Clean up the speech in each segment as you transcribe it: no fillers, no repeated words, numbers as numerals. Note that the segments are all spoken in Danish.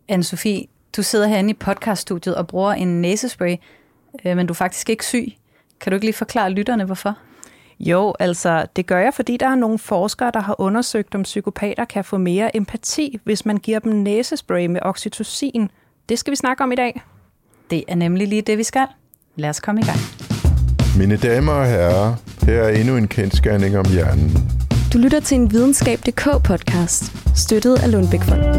Anne-Sophie, du sidder herinde i podcaststudiet og bruger en næsespray, men du er faktisk ikke syg. Kan du ikke lige forklare lytterne, hvorfor? Jo, altså det gør jeg, fordi der er nogle forskere, der har undersøgt, om psykopater kan få mere empati, hvis man giver dem næsespray med oxytocin. Det skal vi snakke om i dag. Det er nemlig lige det, vi skal. Lad os komme i gang. Mine damer og herrer, her er endnu en kendsgerning om hjernen. Du lytter til en Videnskab.dk-podcast, støttet af Lundbeck-fonden.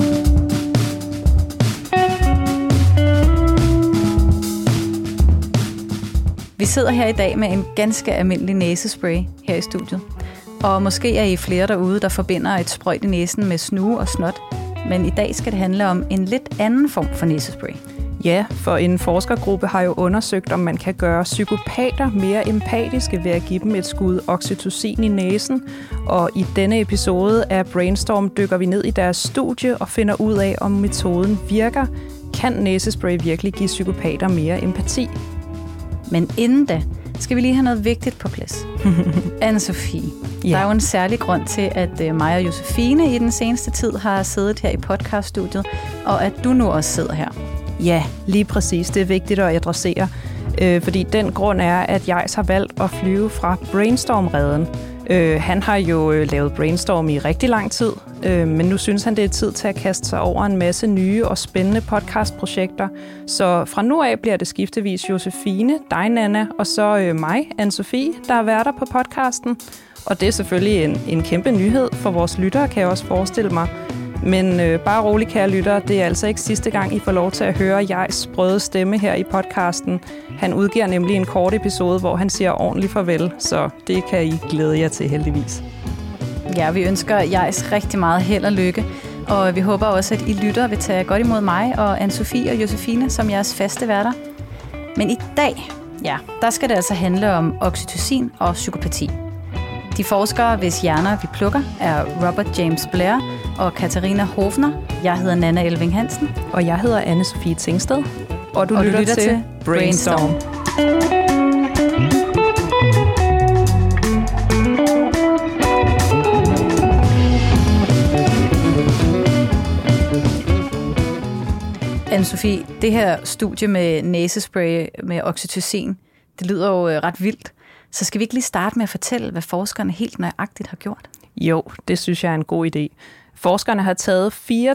Vi sidder her i dag med en ganske almindelig næsespray her i studiet. Og måske er I flere derude, der forbinder et sprøjt i næsen med snue og snot. Men i dag skal det handle om en lidt anden form for næsespray. Ja, for en forskergruppe har jo undersøgt, om man kan gøre psykopater mere empatiske ved at give dem et skud oxytocin i næsen. Og i denne episode af Brainstorm dykker vi ned i deres studie og finder ud af, om metoden virker. Kan næsespray virkelig give psykopater mere empati? Men inden da, skal vi lige have noget vigtigt på plads. Anne-Sophie, ja. Der er jo en særlig grund til, at mig og Josefine i den seneste tid har siddet her i podcaststudiet, og at du nu også sidder her. Ja, lige præcis. Det er vigtigt at adressere, fordi den grund er, at Jais har valgt at flyve fra Brainstorm-reden. Han har jo lavet Brainstorm i rigtig lang tid, men nu synes han, det er tid til at kaste sig over en masse nye og spændende podcastprojekter. Så fra nu af bliver det skiftevis Josefine, dig Nana, og så mig, Anne-Sophie, der er værter på podcasten. Og det er selvfølgelig en kæmpe nyhed for vores lyttere, kan jeg også forestille mig. Men bare rolig, kære lyttere, det er altså ikke sidste gang, I får lov til at høre Jais sprøde stemme her i podcasten. Han udgiver nemlig en kort episode, hvor han siger ordentligt farvel, så det kan I glæde jer til heldigvis. Ja, vi ønsker Jais rigtig meget held og lykke, og vi håber også, at I lyttere vil tage godt imod mig og Anne-Sophie og Josefine som jeres faste værter. Men i dag, ja, der skal det altså handle om oxytocin og psykopati. De forskere, hvis hjerner vi plukker, er Robert James Blair og Katharina Hofner. Jeg hedder Nanna Elving Hansen. Og jeg hedder Anne-Sophie Tingsted. Og du lytter til Brainstorm. Anne-Sophie, det her studie med næsespray med oxytocin, det lyder jo ret vildt. Så skal vi ikke lige starte med at fortælle, hvad forskerne helt nøjagtigt har gjort? Jo, det synes jeg er en god idé. Forskerne har taget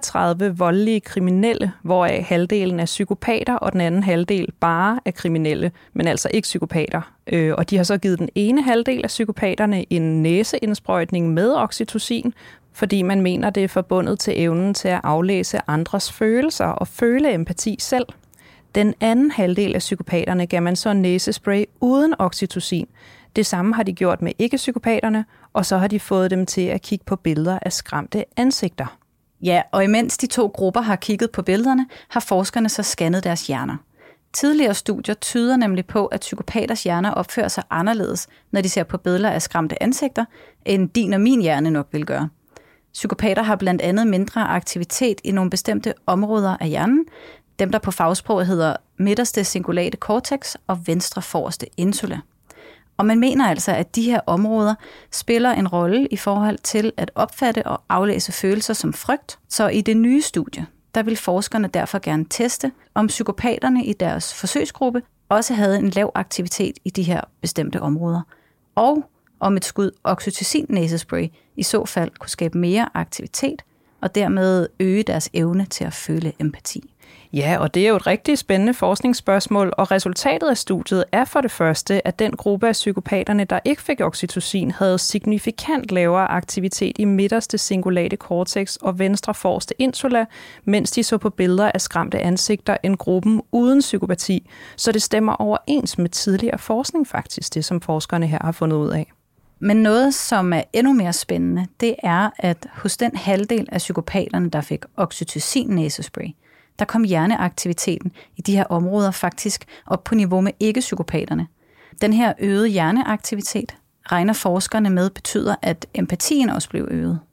34 voldelige kriminelle, hvoraf halvdelen er psykopater, og den anden halvdel bare er kriminelle, men altså ikke psykopater. Og de har så givet den ene halvdel af psykopaterne en næseindsprøjtning med oxytocin, fordi man mener, det er forbundet til evnen til at aflæse andres følelser og føle empati selv. Den anden halvdel af psykopaterne gav man så næsespray uden oxytocin. Det samme har de gjort med ikke-psykopaterne, og så har de fået dem til at kigge på billeder af skræmte ansigter. Ja, og imens de to grupper har kigget på billederne, har forskerne så scannet deres hjerner. Tidligere studier tyder nemlig på, at psykopaters hjerner opfører sig anderledes, når de ser på billeder af skræmte ansigter, end din og min hjerne nok vil gøre. Psykopater har blandt andet mindre aktivitet i nogle bestemte områder af hjernen, dem der på fagsprog hedder midterste cingulate cortex og venstre forreste insula. Og man mener altså, at de her områder spiller en rolle i forhold til at opfatte og aflæse følelser som frygt. Så i det nye studie, der vil forskerne derfor gerne teste, om psykopaterne i deres forsøgsgruppe også havde en lav aktivitet i de her bestemte områder. Og om et skud oxytocin-næsespray i så fald kunne skabe mere aktivitet og dermed øge deres evne til at føle empati. Ja, og det er jo et rigtig spændende forskningsspørgsmål, og resultatet af studiet er for det første, at den gruppe af psykopaterne, der ikke fik oxytocin, havde signifikant lavere aktivitet i midterste cingulate cortex og venstre forreste insula, mens de så på billeder af skræmte ansigter end gruppen uden psykopati. Så det stemmer overens med tidligere forskning faktisk, det som forskerne her har fundet ud af. Men noget, som er endnu mere spændende, det er, at hos den halvdel af psykopaterne, der fik oxytocin-næsespray, der kom hjerneaktiviteten i de her områder faktisk op på niveau med ikke-psykopaterne. Den her øgede hjerneaktivitet regner forskerne med betyder, at empatien også blev øget.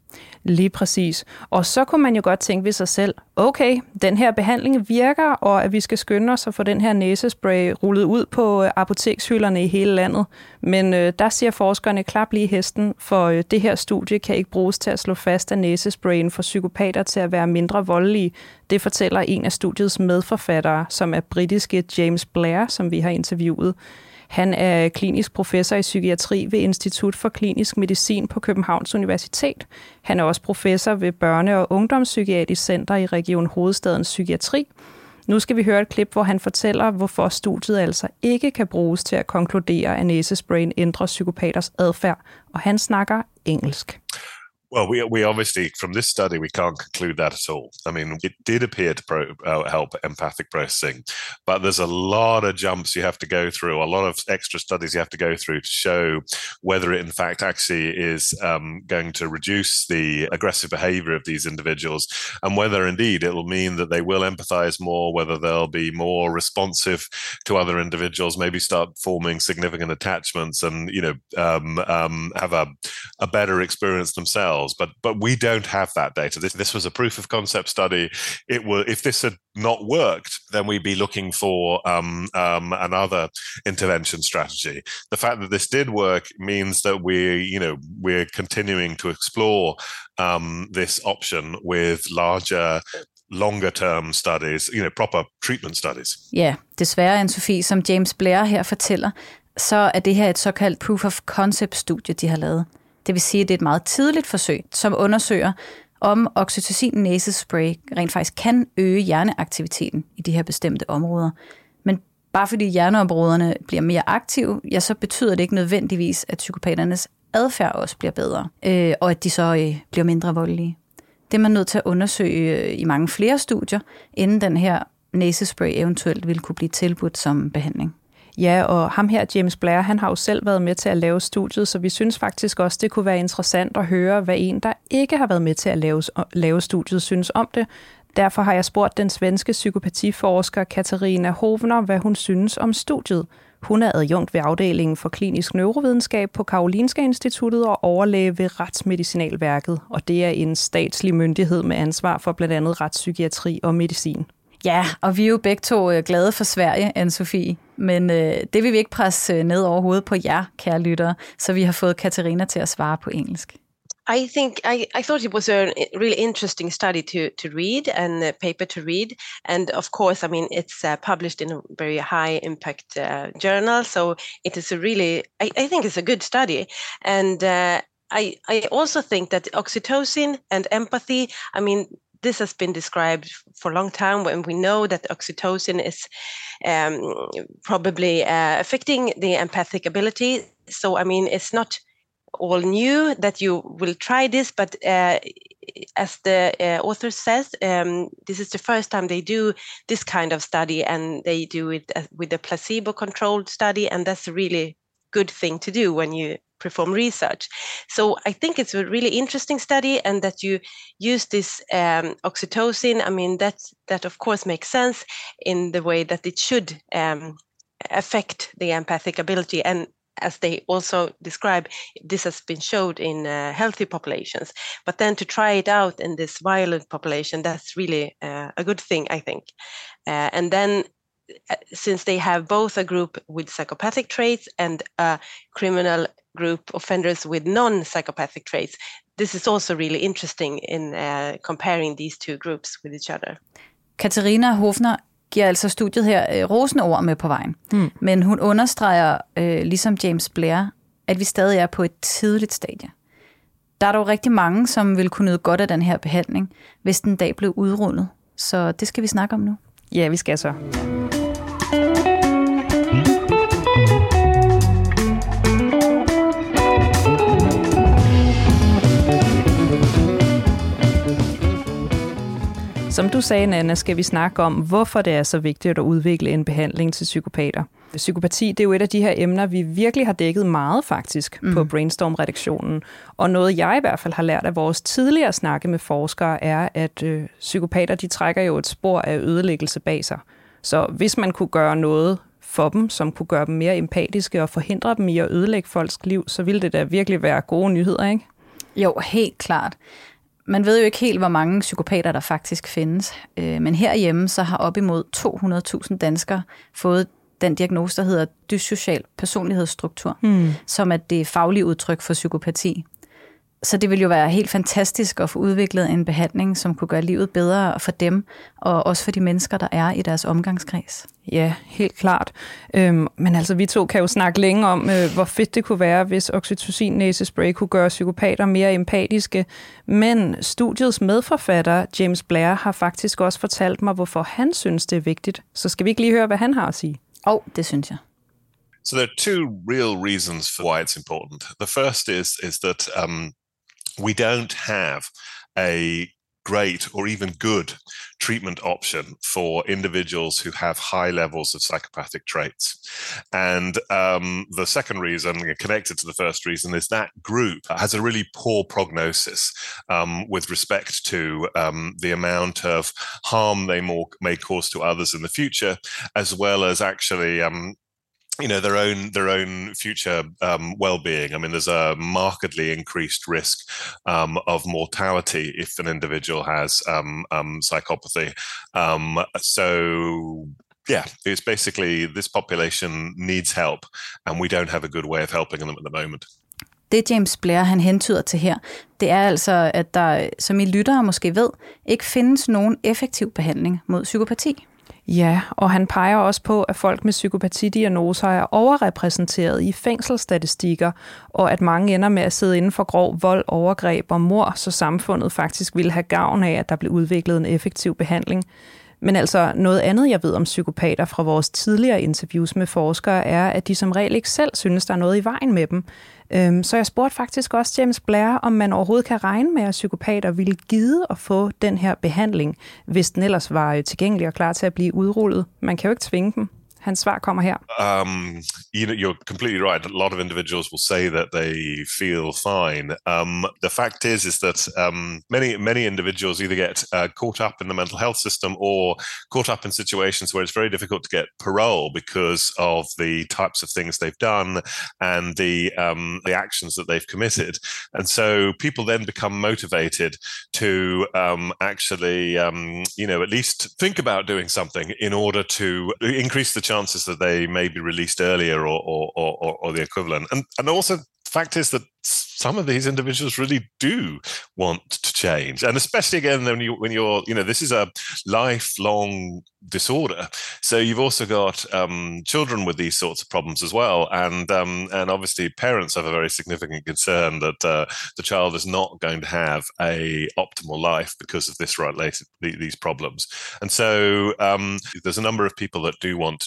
Lige præcis. Og så kunne man jo godt tænke ved sig selv, okay, den her behandling virker, og at vi skal skynde os at få den her næsespray rullet ud på apotekshylderne i hele landet. Men der siger forskerne klap lige hesten, for det her studie kan ikke bruges til at slå fast, at næsesprayen får psykopater til at være mindre voldelige. Det fortæller en af studiets medforfattere, som er britiske James Blair, som vi har interviewet. Han er klinisk professor i psykiatri ved Institut for Klinisk Medicin på Københavns Universitet. Han er også professor ved Børne- og Ungdomspsykiatrisk Center i Region Hovedstadens Psykiatri. Nu skal vi høre et klip, hvor han fortæller, hvorfor studiet altså ikke kan bruges til at konkludere, at næsesprayen ændrer psykopaters adfærd, og han snakker engelsk. Well, we obviously, from this study, we can't conclude that at all. I mean, it did appear to help empathic processing, but there's a lot of jumps you have to go through, a lot of extra studies you have to go through to show whether it in fact actually is going to reduce the aggressive behavior of these individuals, and whether indeed it will mean that they will empathize more, whether they'll be more responsive to other individuals, maybe start forming significant attachments and, have a better experience themselves. But we don't have that data. This was a proof of concept study. If this had not worked, then we'd be looking for another intervention strategy. The fact that this did work means that we're continuing to explore this option with longer-term studies, proper treatment studies. Ja, desværre, Anne-Sophie, som James Blair her fortæller, så er det her et såkaldt proof of concept-studie, de har lavet. Det vil sige, at det er et meget tidligt forsøg, som undersøger, om oxytocin-næsespray rent faktisk kan øge hjerneaktiviteten i de her bestemte områder. Men bare fordi hjerneområderne bliver mere aktive, ja, så betyder det ikke nødvendigvis, at psykopaternes adfærd også bliver bedre, og at de så bliver mindre voldelige. Det er man nødt til at undersøge i mange flere studier, inden den her næsespray eventuelt ville kunne blive tilbudt som behandling. Ja, og ham her, James Blair, han har jo selv været med til at lave studiet, så vi synes faktisk også, det kunne være interessant at høre, hvad en, der ikke har været med til at lave studiet, synes om det. Derfor har jeg spurgt den svenske psykopatiforsker Katarina Hovner, hvad hun synes om studiet. Hun er adjunkt ved afdelingen for klinisk neurovidenskab på Karolinska Instituttet og overlæge ved Retsmedicinalværket, og det er en statslig myndighed med ansvar for blandt andet retspsykiatri og medicin. Ja, og vi er jo begge to glade for Sverige, Anne-Sophie, men det vil vi ikke presse ned over hovedet på jer, kære lyttere, så vi har fået Katarina til at svare på engelsk. I thought it was a really interesting study to read and a paper to read. And of course, I mean, it's published in a very high impact journal. So it is I think it's a good study. And I also think that oxytocin and empathy, I mean, this has been described for a long time when we know that oxytocin is probably affecting the empathic ability. So, I mean, it's not all new that you will try this, but as the author says, this is the first time they do this kind of study, and they do it with a placebo-controlled study, and that's a really good thing to do when you perform research. So I think it's a really interesting study, and that you use this oxytocin. I mean, that of course makes sense in the way that it should affect the empathic ability. And as they also describe, this has been showed in healthy populations. But then to try it out in this violent population, that's really a good thing, I think. And then since they have both a group with psychopathic traits and a criminal group offenders with non-psychopathic traits, this is also really interesting in comparing these two groups with each other. Katarina Hovner giver altså studiet her rosende ord med på vejen. Men hun understreger, ligesom James Blair, at vi stadig er på et tidligt stadie. Der er dog rigtig mange, som vil kunne nyde godt af den her behandling, hvis den dag blev udrullet. Så det skal vi snakke om nu. Ja, vi skal så. Som du sagde, Nanna, skal vi snakke om, hvorfor det er så vigtigt at udvikle en behandling til psykopater. Psykopati, det er jo et af de her emner, vi virkelig har dækket meget faktisk på Brainstorm-redaktionen. Og noget, jeg i hvert fald har lært af vores tidligere snakke med forskere, er, at psykopater, de trækker jo et spor af ødelæggelse bag sig. Så hvis man kunne gøre noget for dem, som kunne gøre dem mere empatiske og forhindre dem i at ødelægge folks liv, så ville det da virkelig være gode nyheder, ikke? Jo, helt klart. Man ved jo ikke helt, hvor mange psykopater der faktisk findes, men herhjemme så har op imod 200.000 danskere fået den diagnose, der hedder dyssocial personlighedsstruktur, som er det faglige udtryk for psykopati. Så det vil jo være helt fantastisk at få udviklet en behandling, som kunne gøre livet bedre for dem, og også for de mennesker, der er i deres omgangskreds. Ja, helt klart. Men altså, vi to kan jo snakke længe om, hvor fedt det kunne være, hvis oxytocin-næsespray kunne gøre psykopater mere empatiske. Men studiets medforfatter, James Blair, har faktisk også fortalt mig, hvorfor han synes, det er vigtigt. Så skal vi ikke lige høre, hvad han har at sige? Det synes jeg. So there are two real reasons for why it's important. The first is that we don't have a great or even good treatment option for individuals who have high levels of psychopathic traits. And the second reason, connected to the first reason, is that group has a really poor prognosis with respect to the amount of harm they may cause to others in the future, as well as actually their own future well-being. I mean, there's a markedly increased risk of mortality if an individual has psychopathy. It's basically this population needs help, and we don't have a good way of helping them at the moment. Det James Blair han hentyder til her, det er altså, at der, som I lyttere måske ved, ikke findes nogen effektiv behandling mod psykopati. Ja, og han peger også på, at folk med psykopatidiagnoser er overrepræsenteret i fængselsstatistikker, og at mange ender med at sidde inden for grov vold, overgreb og mord, så samfundet faktisk ville have gavn af, at der blev udviklet en effektiv behandling. Men altså noget andet, jeg ved om psykopater fra vores tidligere interviews med forskere, er, at de som regel ikke selv synes, der er noget i vejen med dem. Så jeg spurgte faktisk også James Blair, om man overhovedet kan regne med, at psykopater ville gide at få den her behandling, hvis den ellers var tilgængelig og klar til at blive udrullet. Man kan jo ikke tvinge dem. Hans svar kommer her. You're completely right. A lot of individuals will say that they feel fine. The fact is that many individuals either get caught up in the mental health system or caught up in situations where it's very difficult to get parole because of the types of things they've done and the actions that they've committed. And so people then become motivated to actually at least think about doing something in order to increase the chances that they may be released earlier or the equivalent. And also the fact is that some of these individuals really do want to change. And especially again, when you're this is a lifelong disorder. So you've also got children with these sorts of problems as well. And obviously parents have a very significant concern that the child is not going to have a optimal life because of these problems. And so there's a number of people that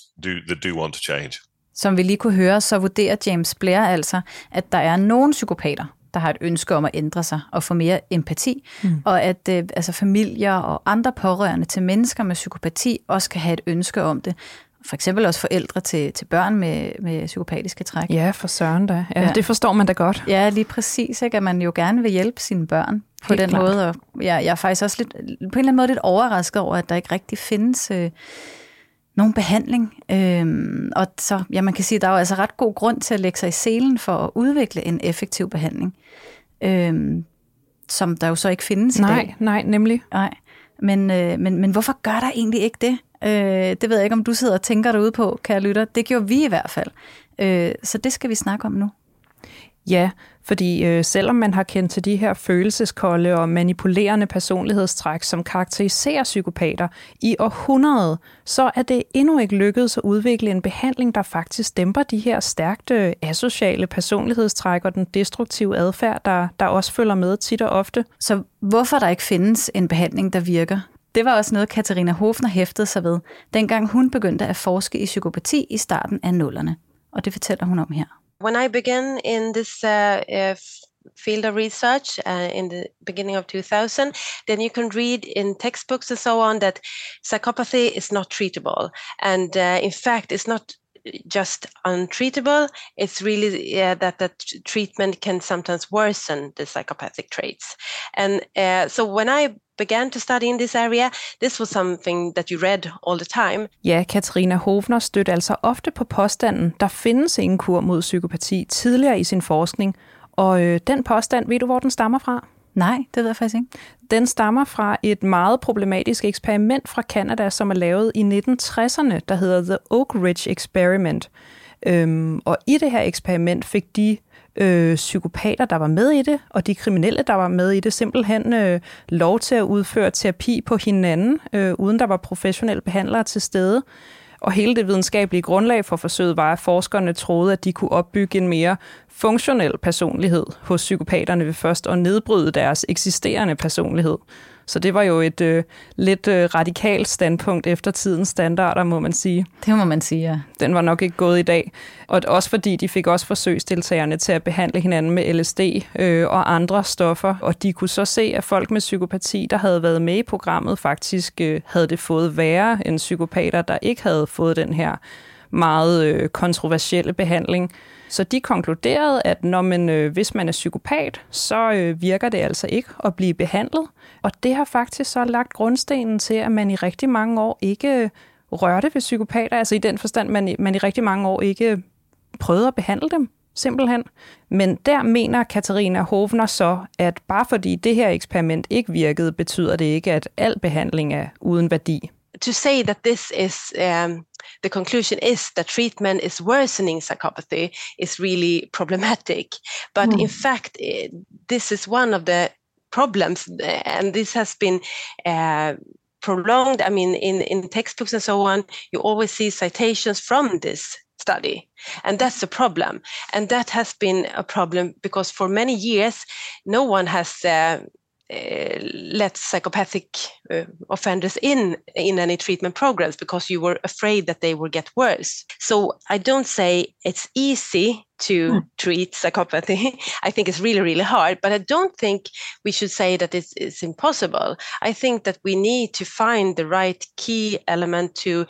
do want to change. Som vi lige kunne høre, så vurderer James Blair altså, at der er nogle psykopater, der har et ønske om at ændre sig og få mere empati, og at familier og andre pårørende til mennesker med psykopati også kan have et ønske om det. For eksempel også forældre til børn med psykopatiske træk. Ja, for søren da. Ja, det forstår man da godt. Ja, lige præcis, ikke? At man jo gerne vil hjælpe sine børn på den måde. Og jeg er faktisk også på en eller anden måde lidt overrasket over, at der ikke rigtig findes nogen behandling. Og så, man kan sige, at der er jo altså ret god grund til at lægge sig i selen for at udvikle en effektiv behandling, som der jo så ikke findes i dag. Nej, nemlig. Nej. Men hvorfor gør der egentlig ikke det? Det ved jeg ikke, om du sidder og tænker derude på, kære lytter. Det gjorde vi i hvert fald. Så det skal vi snakke om nu. Ja, fordi selvom man har kendt til de her følelseskolde og manipulerende personlighedstræk, som karakteriserer psykopater i århundreder, så er det endnu ikke lykkedes at udvikle en behandling, der faktisk dæmper de her stærkt asociale personlighedstræk og den destruktive adfærd, der også følger med tit og ofte. Så hvorfor der ikke findes en behandling, der virker? Det var også noget, Katharina Hofner hæftede sig ved, dengang hun begyndte at forske i psykopati i starten af 00'erne. Og det fortæller hun om her. When I began in this field of research in the beginning of 2000, then you can read in textbooks and so on that psychopathy is not treatable. And in fact, it's not just untreatable. It's really that treatment can sometimes worsen the psychopathic traits. And so when I began to study in this area, this was something that you read all the time. Ja, Katharina Hofner stødte altså ofte på påstanden, der findes ingen kur mod psykopati tidligere i sin forskning. Og den påstand, ved du, hvor den stammer fra? Nej, det ved jeg faktisk ikke. Den stammer fra et meget problematisk eksperiment fra Canada, som er lavet i 1960'erne, der hedder The Oak Ridge Experiment. Og i det her eksperiment fik de psykopater, der var med i det, og de kriminelle, der var med i det, simpelthen lov til at udføre terapi på hinanden, uden der var professionelle behandlere til stede. Og hele det videnskabelige grundlag for forsøget var, at forskerne troede, at de kunne opbygge en mere funktionel personlighed hos psykopaterne ved først at nedbryde deres eksisterende personlighed. Så det var jo et lidt radikalt standpunkt efter tidens standarder, må man sige. Det må man sige, ja. Den var nok ikke gået i dag. Og også fordi de fik også forsøgsdeltagerne til at behandle hinanden med LSD og andre stoffer. Og de kunne så se, at folk med psykopati, der havde været med i programmet, faktisk havde det fået værre end psykopater, der ikke havde fået den her meget kontroversielle behandling. Så de konkluderede, at hvis man er psykopat, så virker det altså ikke at blive behandlet. Og det har faktisk så lagt grundstenen til, at man i rigtig mange år ikke rørte ved psykopater. Altså i den forstand, man i rigtig mange år ikke prøvede at behandle dem, simpelthen. Men der mener Katharina Hovner så, at bare fordi det her eksperiment ikke virkede, betyder det ikke, at al behandling er uden værdi. To say that this is the conclusion is that treatment is worsening psychopathy is really problematic. But in fact, this is one of the problems, and this has been prolonged. I mean, in textbooks and so on, you always see citations from this study, and that's a problem. And that has been a problem because for many years, no one has let psychopathic offenders in any treatment programs because you were afraid that they would get worse. So I don't say it's easy to treat psychopathy. I think it's really, really hard, but I don't think we should say that it's impossible. I think that we need to find the right key element to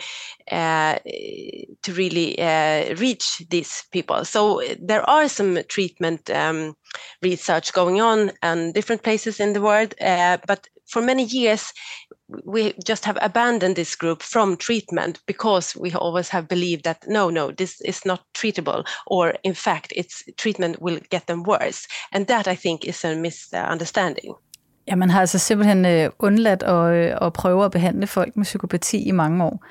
really reach these people. So there are some treatment research going on in different places in the world, but for many years we just have abandoned this group from treatment because we always have believed that no, this is not treatable, or in fact, its treatment will get them worse. And that, I think, is a misunderstanding. Ja, man har altså simpelthen undladt at prøve at behandle folk med psykopati i mange år.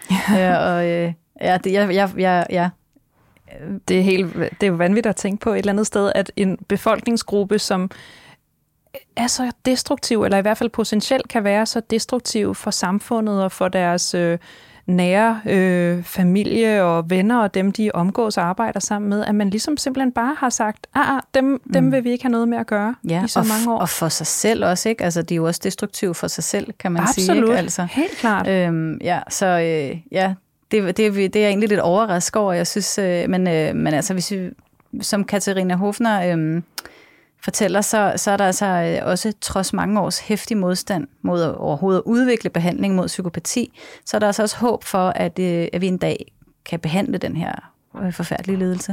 Det er jo vanvittigt at tænke på et eller andet sted, at en befolkningsgruppe, som er så destruktiv, eller i hvert fald potentielt kan være så destruktiv for samfundet og for deres nære familie og venner og dem, de omgås og arbejder sammen med, at man ligesom simpelthen bare har sagt, dem vil vi ikke have noget med at gøre i så mange år. Og for sig selv også, ikke? Altså, de er jo også destruktive for sig selv, kan man Absolut. sige. Absolut, altså. Helt klart. Det er jeg egentlig lidt overrasket over, jeg synes, men altså, hvis vi, som Katharina Hovner fortæller, så er der altså også trods mange års heftig modstand mod overhovedet at udvikle behandling mod psykopati, så er der altså også håb for, at vi en dag kan behandle den her forfærdelige lidelse.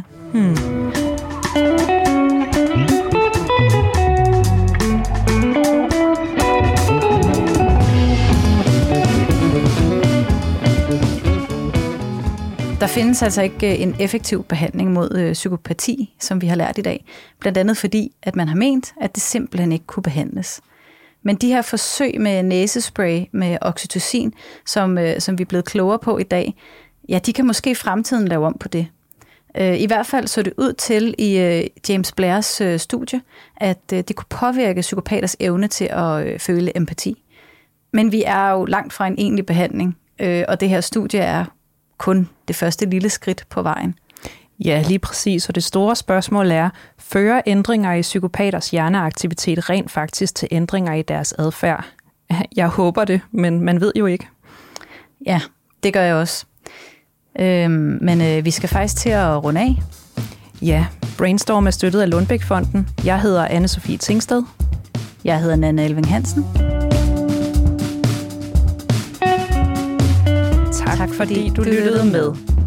Der findes altså ikke en effektiv behandling mod psykopati, som vi har lært i dag. Blandt andet fordi, at man har ment, at det simpelthen ikke kunne behandles. Men de her forsøg med næsespray med oxytocin, som vi er blevet klogere på i dag, ja, de kan måske i fremtiden lave om på det. I hvert fald så det ud til i James Blairs studie, at det kunne påvirke psykopaters evne til at føle empati. Men vi er jo langt fra en egentlig behandling, og det her studie er kun det første lille skridt på vejen. Ja, lige præcis. Og det store spørgsmål er, fører ændringer i psykopaters hjerneaktivitet rent faktisk til ændringer i deres adfærd? Jeg håber det, men man ved jo ikke. Ja, det gør jeg også. Men vi skal faktisk til at runde af. Ja, Brainstorm er støttet af Lundbeck-fonden. Jeg hedder Anne-Sophie Tingsted. Jeg hedder Nanna Elving Hansen. Tak fordi du lyttede med.